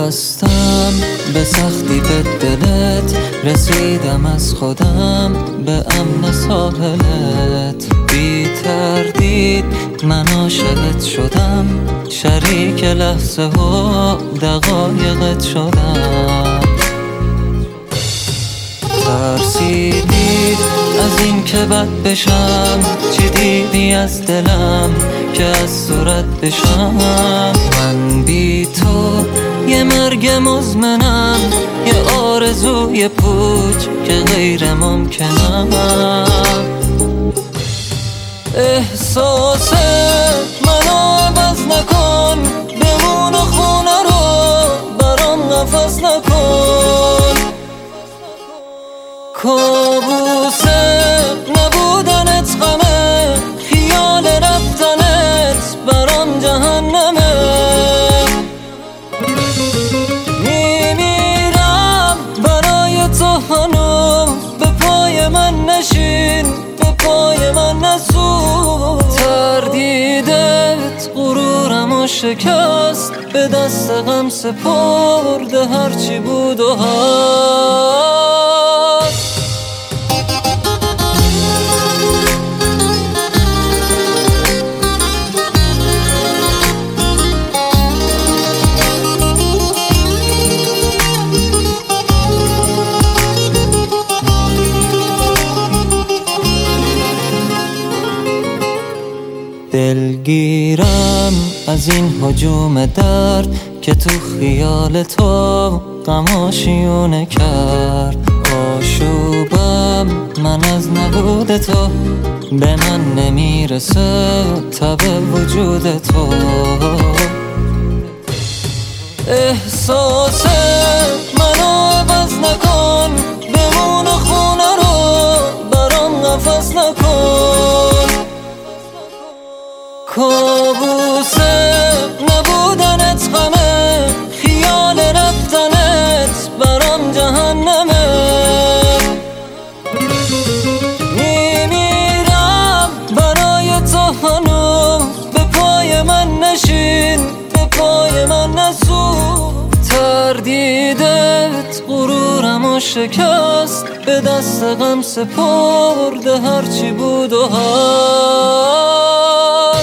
بستم به سختی به دلت، رسیدم از خودم به امن ساحلت. بی تردید من عاشقت شدم، شریک لحظه و دقایقت شدم. ترسیدی از این که بد بشم، چی دیدی از دلم که از صورت بشم؟ من بی تو یه مرگ مزمنم، یه آرزوی پوچ که غیر ممکنم. احساس منو عوض نکن، بمون خونه رو برام نفس نکن. کابوس نبودنت غمه، خیال رفتنت برام جهنمه. میمیرم برای تو هنوز، به پای من نشین، به پای من نسوز. تردیدت غرورمو شکست، به دست غم سپرده هرچی بود و هست. دلگیرم از این هجوم درد که تو خیال تو غماشیونه کرد. آشوبم من از نبود تو، به من نمیرسه تب وجود تو. احساس منو عوض نکن، بمون خونه رو برام نفس نکن. کابوس نبودنت غمه، خیال رفتنت برام جهنمه. میمیرم برای تو هنوز، به پای من نشین، به پای من نسوز. تردیدت غرورمو شکست، به دست غم سپرده هرچی بود و هست.